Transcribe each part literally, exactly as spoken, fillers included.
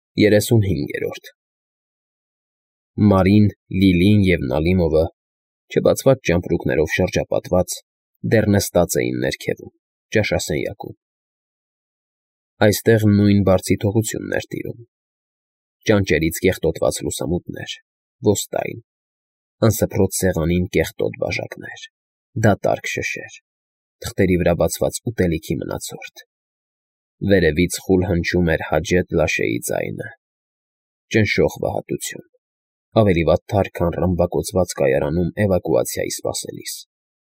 երեսունհինգերորդ Մարին, Լիլին և Նալիմովը, չբացված ճամպրուկներով շրջապատված, դեռ նստած էին ներքևում, ճաշասենյակում. այստեղ նույն բարձիթողությունն էր տիրում, ճանճերից կեղտոտված լուսամուտներ, ոստայն, անսփռոց սեղանին կեղտոտ բաժակներ, դատարկ շշեր, թղթերի վրա բացված ուտելիքի մնացորդ, վերևից խուլ հնչում էր Հաջեթ Լաշեի ձայնը, ճնշող վհատություն, ավելի վատ թարք, քան ռմբակոծված կայարանում էվակուացիայի սպասելիս.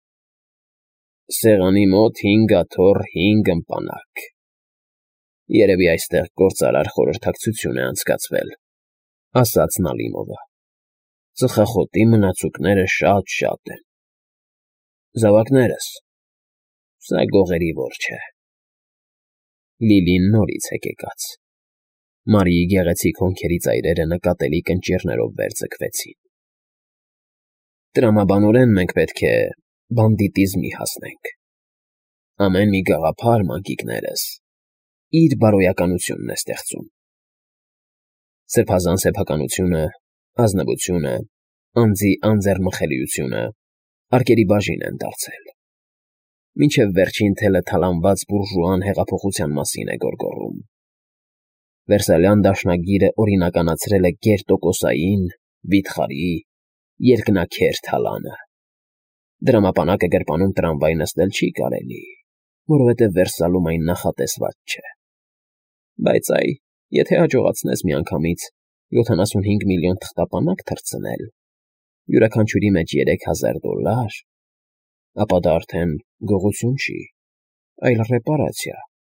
Սեղանի մոտ հինգ աթոռ, հինգ ըմպանակ, երևի այստեղ գործարար խորհրդակցություն է անցկացվել, ասաց Նալիմովը, ծխախոտի մնացուկները շատ֊շատ են, զավակներս, սա գողերի որջը է, Լիլին նորից հեկեկաց, Մարիի գեղեցիկ հոնքերի ծայրերը նկատելի կնճիռներով վերձգվեցին. Տրամաբանորեն մենք պետք է բանդիտիզմի հասնենք, ամեն մի գաղափար, մանկիկներս, իր բարոյականությունն է ստեղծում, սրբազան սեփականությունը, ազնվությունը, անձի անձեռմխելիությունը արկերի բաժին են դարձել, մինչև վերջին թելը թալանված բուրժուան հեղափոխության մասին է գոռգոռում, Վերսալյան դաշնագիրը օրինականացրել է գերտոկոսային, վիթխարի, երկնաքեր թալանը, դրամապանակը գրպանում տրամվայ նստել չի կարելի, որովհետև Վերսալում այն նախատեսված չէ, բայց այ, եթե հաջողացնես միանգամից յոթանասունհինգ միլիոն թղթապանակ թռցնել, յուրաքանչյուրի մեջ երեք հազար դոլար, ապա դա արդեն գողություն չի, այլ ռեպարացիա,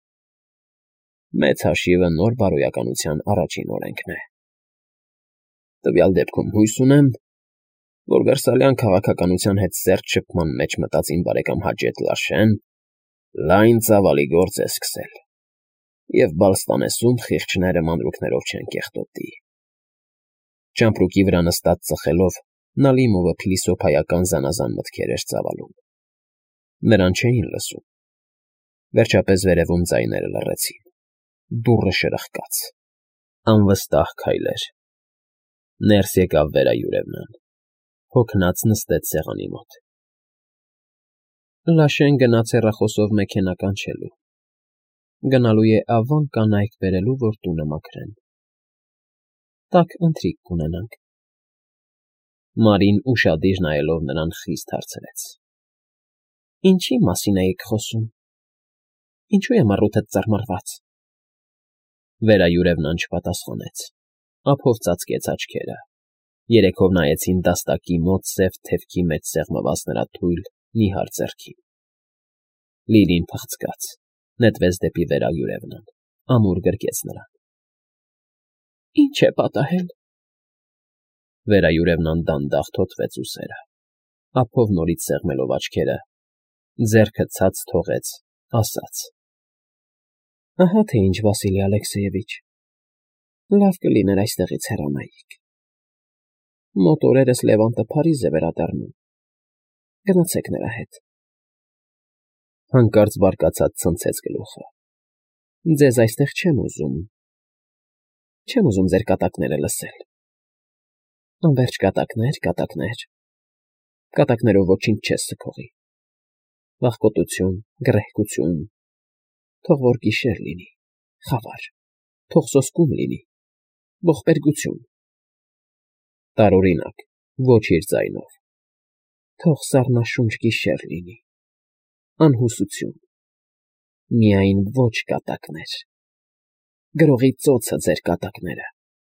մեծ հաշիվը նոր բարոյականության առաջին օրենքն է, տվյալ դեպքում հույս ունեմ, որ Վերսալյան քաղաքականության հետ սերտ շփման մեջ մտած իմ բարեկամ Հաջեթ Լաշեն լայն ծավալի գործ է սկսել, և Բալստանեսում խիղճները մանրուքներով չեն կեղտոտի, ճամպրուկի վրա նստած ծխելով Նալիմովը փիլիսոփայական զանազան մտքեր էր ծավալում, նրան չէին լսում, վերջապես վերևում ձայները լռեցին, դուռը շրխկաց, անվստահ քայլեր, ներս եկավ Վերայուրևնան, հոգնած նստեց սեղանի մոտ, Լաշեն գնաց հեռախոսով մեքենա կանչելու, գնալու է Ավան կանայք բերելու, որ տունը մաքրեն, տաք ընթրիք կունենանք, Մարին ուշադիր նայելով նրան խիստ հարցրեց. Ինչի մասին էիք խոսում, ինչու է մռութդ ծռմռված, Վերայուրևնան չպատասխանեց, ափով ծածկեց աչքերը, երեքով նայեցին դաստակի մոտ սև թևքի մեջ սեղմված նրա թույլ, նիհար ձեռքին, Լիլին փխցկաց, նետվեց դեպի Վերայուրևնան, ամուր գրկեց նրան. Ինչ է պատահել, Վերայուրևնան դանդաղ թոթվեց ուսերը, ափով նորից սեղմելով աչքերը, ձեռքը ցած թողեց, ասաց. Ահա թե ինչ, Վասիլի Ալեքսեյևիչ, լավ կլիներ այստեղից հեռանայիք, մոտ օրերս Լևոնտը Փարիզ է վերադառնում, գնացեք նրա հետ, հանկարծ բարկացած ցնցեց գլուխը, ձեզ այստեղ չեմ ուզում, չեմ ուզում ձեր կատակները լսել, անվերջ կատակներ, կատակներ, կատակներով ոչինչ չես սքողի, վախկոտություն, գռեհկություն, թող որ գիշեր լինի, խավար, թող սոսկում լինի, ողբերգություն, տարօրինակ, ոչ իր ձայնով, թող սառնաշունչ գիշեր լինի, անհուսություն, միայն ոչ կատակներ, գրողի ծոցը ձեր կատակները,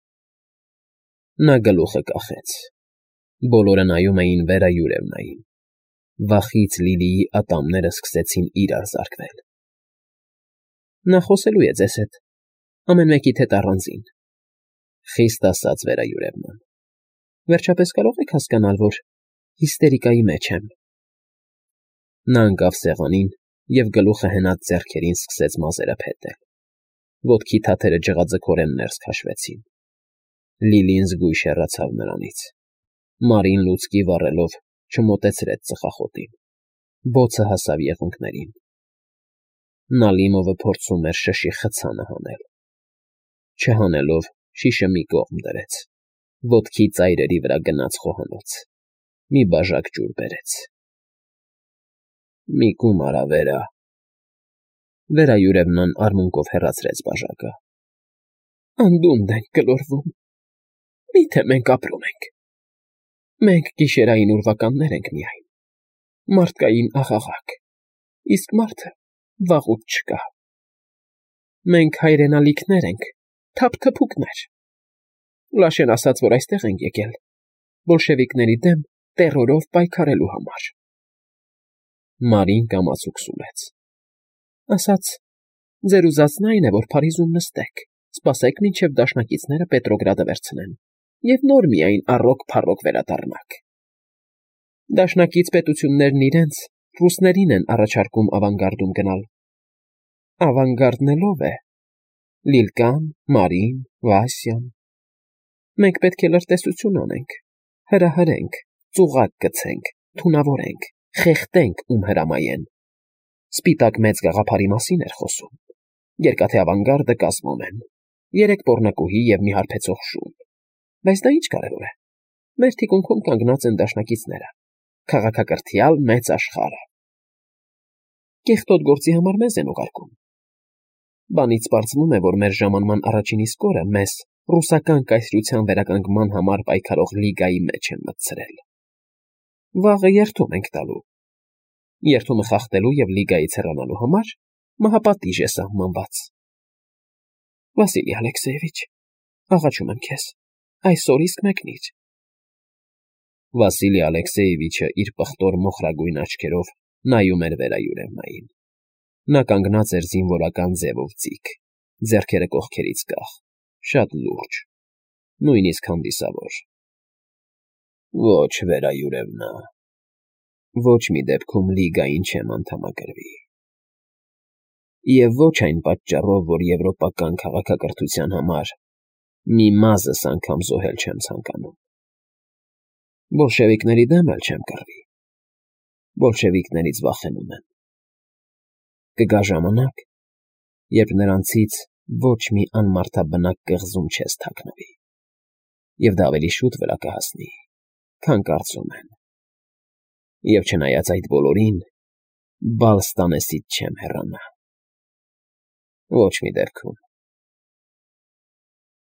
նա գլուխը կախեց, բոլորը նայում էին Վերայուրևնային, վախից Լիլիի ատամները սկսեցին իրար զարկվել, նա խոսելու է ձեզ հետ, ամեն մեկիդ հետ առանձին, խիստ ասաց Վերայուրևնան, վերջապես կարող եք հասկանալ, որ հիստերիկայի մեջ եմ, նա ընկավ սեղանին և գլուխը հենած ձեռքերին սկսեց մազերը փետել, ոտքի թաթերը ջղաձգորեն ներս քաշվեցին, Լիլին զգույշ հեռացավ նրանից, Մարին լուցկի վառելով չմոտեցրեց ծխախոտին, բոցը հասավ եղունգներին, Նալիմովը փորձում էր շշի խցանը հանել, չհանելով շիշը մի կողմ դրեց, ոտքի ծայրերի վրա գնաց խոհանոց, մի բաժակ ջուր բերեց։ Մի կում արա վերա։ Վերայուրևնան արմունկով հեռացրեց բաժակը։ Անդունդն ենք գլորվում։ Միթե մենք ապրում ենք։ Մենք գիշերային ուրվականներ ենք միայն, մարդկային աղաղակ, իսկ մարդը վաղուց չկա։ Մենք հայրենալիքներ ենք, թափթփուկներ։ Լաշեն ասաց, որ այստեղ ենք եկել, բոլշևիկների դեմ տեռորով պայքարելու համար։ Մարին կամացուկ սուլեց։ Ասաց, ձեր ուզածն այն է, որ Փարիզում նստեք, սպասեք, մինչև դաշնակիցները Պետրոգրադը վերցնեն, և նոր միայն առոք-փառոք վերադառնաք։ Դաշնակից պետություններն իրենց ռուսներին են առաջարկում ավանգարդում գնալ։ Ավանգարդն էլ ով է։ Լիլկան, Մարին, Վասյան։ Մենք պետք է լրտեսություն անենք, հրահրենք, ծուղակ գցենք, թունավորենք, խեղդենք, ում հրամայեն։ Սպիտակ մեծ գաղափարի մասին էր խոսում։ Երկաթե ավանգարդը կազմում են, երեք պոռնկուհի և մի հարբեցող շուն։ Բայց դա ինչ կարևոր է։ Մեր թիկունքում կանգնած են դաշնակիցները, քաղաքակրթյալ մեծ աշխարհը։ Կեղտոտ գործի համար մեզ են ուղարկում։ Բանից պարզվում է, որ մեր ժամանման առաջին իսկ օրը մեզ ռուսական կայսրության վերականգնման համար պայքարող լիգայի մեջ են մտցրել։ Վաղը երդում ենք տալու։ Երդումը խախտելու և լիգայից հեռանալու համար մահապատիժ է սահմանված։ Վասիլի Ալեքսեևիչ, աղաչում եմ քեզ, այսօր իսկ մեկնիր։ Վասիլի Ալեքսեևիչը իր պղտոր մոխրագույն աչքերով նայում էր Վերայուրևնային։ Նա կանգնած էր զինվորական ձևով ձիգ, ձեռքերը կողքերից կախ, շատ լուրջ, նույնիսկ հանդիսավոր։ Ոչ, Վերայուրևնա, ոչ մի դեպքում լիգային չեմ անդամակրվի։ Եվ ոչ այն պատճառով, որ եվրոպական քաղաքակրթության համար մի մազս անգամ զոհել չեմ ցանկանում։ Բոլշևիկների դեմ էլ չեմ կռվի։ Բոլշևիկներից վախենում եմ։ Կգա ժամանակ, երբ նրանցից ոչ մի անմարդաբնակ կղզում չես թաքնվի, և դա ավելի շուտ վրա կհասնի, քան կարծում են։ Եվ չնայած այդ բոլորին, բալ ստանեսիդ չեմ հեռանա։ Ոչ մի դեպքում։